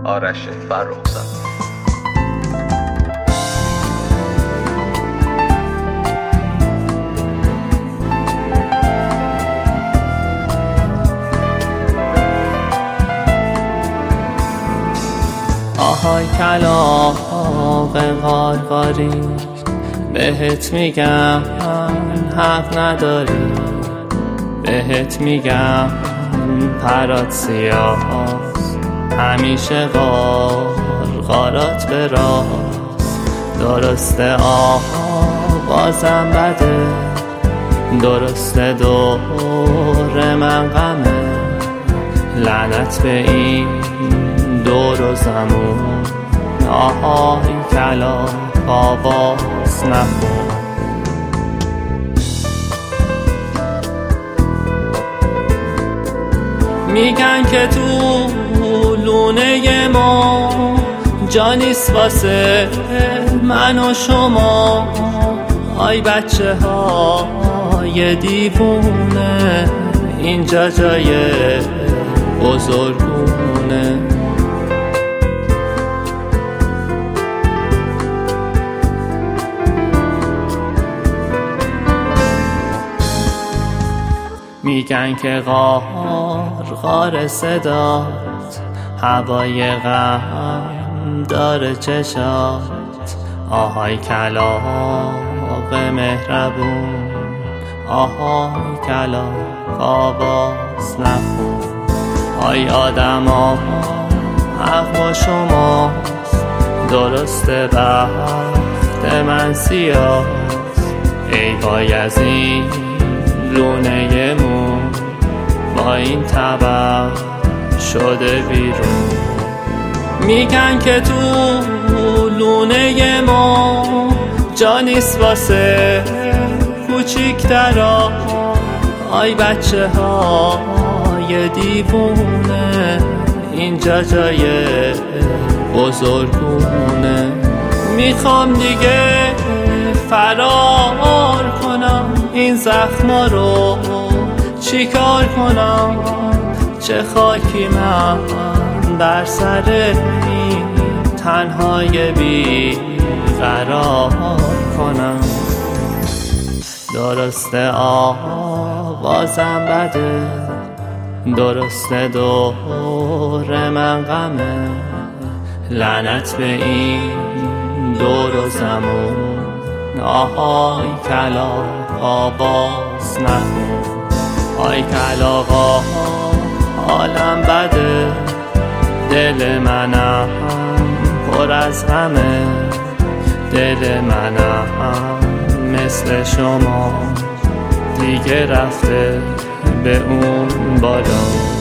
آرش فرخزاد. آهای کلاغ قارقاری، بهت میگم حق نداری، بهت میگم پرات سیاست، همیشه قارقارات به راست. درسته آغازم بده، درسته دور من غمه، لعنت به این دور و زمون. آهای کلاغ آواز نخون. میگن که تو لونه ما جا نیست واسه من و شما. آی بچه های دیوونه، اینجا جای بزرگونه. میگن که غار صدات هوای غم داره چشات. آهای کلاغ مهربون، آهای کلاغ آواز نخون. آی آدما حق با شماست، درسته بخت من سیاست. ای وای از این لونه مون، با این طبع شده بیرون. میگن که تو لونه ما جا نیست واسه کوچیکترا. آی بچه های دیوونه، اینجا جای بزرگونه. میخوام دیگه فرار کنم، این زخما رو چیکار کنم؟ چه خاکی من بر سر این تنهای بی قرار کنم. درسته آوازم بده، درسته دور من غمه، لعنت به این دور و زمون. آهای کلاغ آواز نخون. آی کلاغا حالم بده، دل منم پر از غمه، دل منم مثل شما دیگه رفته به اون بالا.